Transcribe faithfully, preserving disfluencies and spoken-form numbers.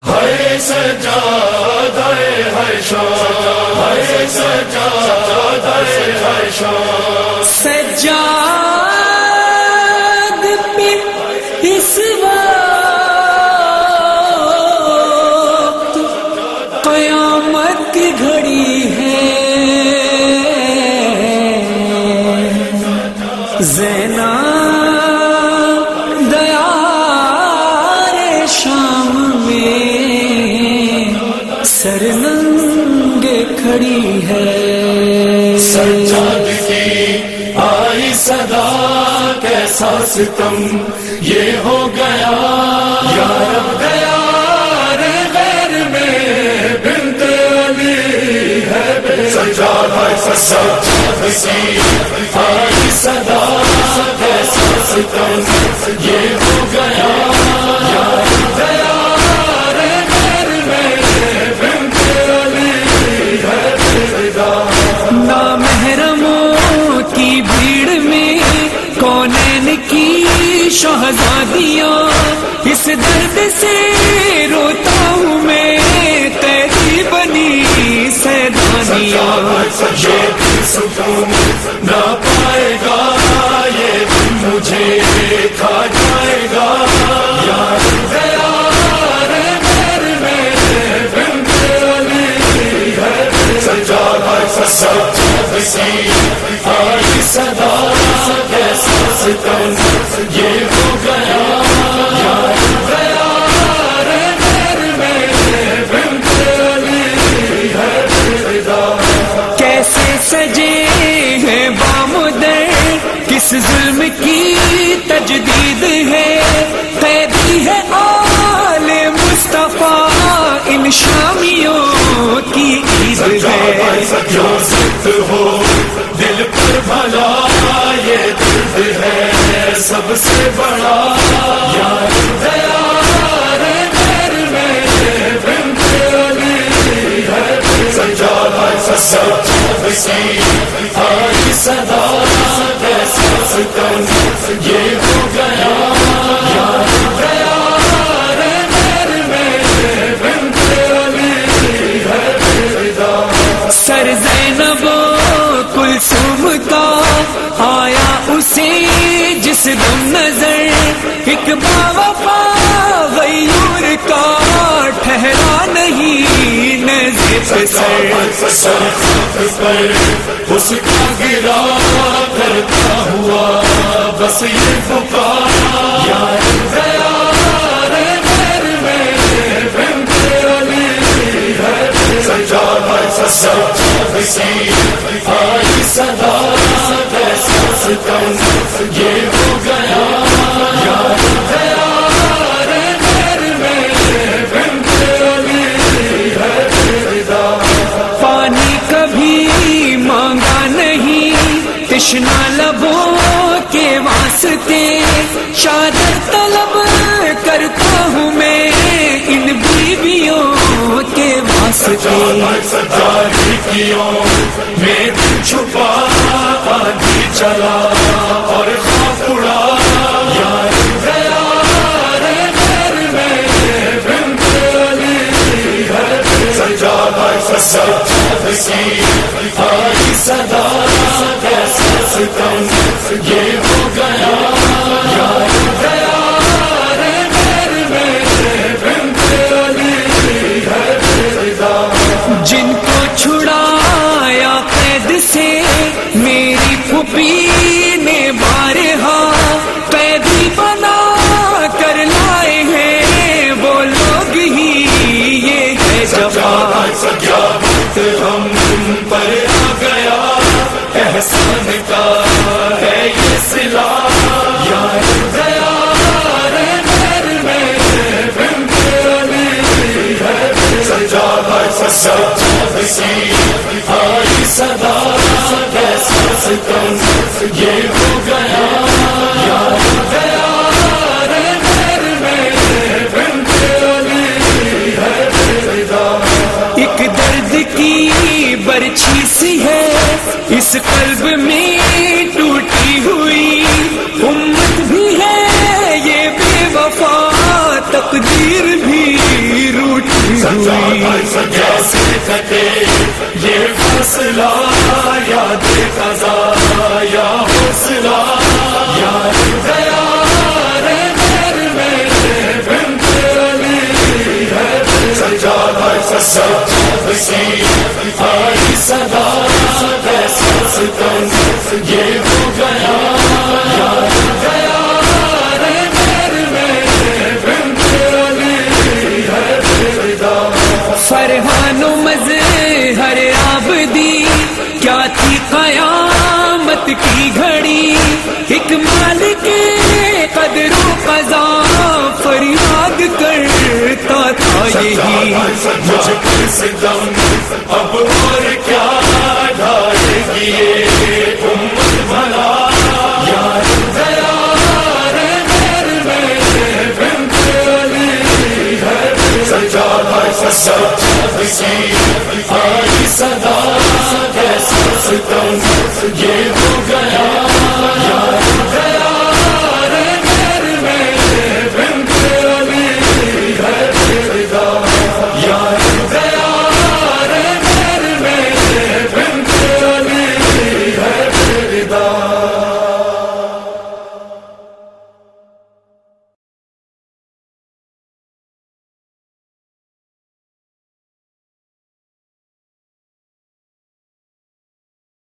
ہے سجادہ ہے شان، ہے سجادہ ہے شان، سجاد پہ اس وقت قیامت کی گھڑی ہے، زینا دیار شام میں سر ننگے کھڑی ہے، سجاد کی آئی صدا کیسا ستم یہ ہو گیا، یا رب دیار غیر میں بنت علی ہے بے، سجاد ہے سجاد کی آئی صدا کیسا ستم یہ ہو گیا، یا رب دیار غیر میں بنت علی ہے بے، نامحرموں کی بھیڑ میں کونین کی شہزادیاں، اس درد سے روتا ہوں میں تیری بنی سیدانیاں، یہ سکون نہ پائے گا یہ مجھے کھا جائے گا، یا دیار غیر میں بنت علی ہے، سجاد ہے سجاد کی آئی صدا کیسا ستم یہ ہو گیا، یا دیار غیر میں بنت علی ہے فدا، کیسے سجے ہیں بامدر، کس ظلم کی تجدید ہے، قیدی ہے آل مصطفیٰ ان شامیوں کی عید ہے، جو ضد ہو دل پر بھلا یہ درد ہے سب سے بڑا، یا دیار غیر میں بنت علی ہے، سجاد ہے سجاد کی آئی صدا کیسا ستم یہ ہو گیا، یا دیار غیر میں بنت علی ہے فدا، سر زینب کلثوم کا آیا اسے جس دم نظر، ایک باوفا غیور کا ٹھہرا نہیں نظر پہ سر، سر پر اس کا گرا کرتا ہوا بس یہ پکار، یا دیار غیر میں بنت علی ہے، سجاد ہے سجاد کی آئی صدا کیسا ستم یہ ہو گیا، یا دیار غیر میں بنت علی ہے فدا، پانی کبھی مانگا نہیں تشنا لبوں کے واسطے، شادت طلب کرتا ہوں میں ان بیویوں کے واسطے، سجادگیوں میں دل چھپا آدھی چلا اور خواب اڑا، یا دیار غیر میں بنت علی ہے، سجاد ہے سجاد کی آئی صدا کیسا ستم یہ ہو گیا، یا دیار غیر میں بنت علی ہے فدا، جن کو چھڑایا قید سے میری پھوپھی نے بارہا، قیدی بنا کر لائے ہیں وہ لوگ ہی یہ ہے جفا، سجاد ہم پر آ گیا احسان کا ہے یہ صلہ، یا دیار غیر میں بنت علی ہے، سجاد ہے سجاد کی آئی صدا کیسا ستم یہ ہو گیا، یا دیار غیر میں بنت علی ہے فدا، ایک درد کی برچھی سی ہے اس قلب میں ٹوٹی ہوئی، امت بھی ہے یہ بے وفا تقدیر بھی روٹ کٹے یہ فاصلہ، یاد قضا یا حوصلہ، یار گیا رے دیر میرے بنت علی ہے، سجاد سجاد سی آئی صدا، ایسا ستم یہ ہو گیا، یار گیا رے دیر میرے بنت علی ہے فردا۔ فرحان و مظہر عابدی کیا تھی قیامت کی گھڑی، ایک مالک قدر و قضا فریاد کرتا تھا یہی، مجھ پر ستم اب اور کیا ڈھائے گی یہ امت بھلا، یار گیا رے دیر میرے بنت علی ہے، سجاد سجاد سی آئی صدا۔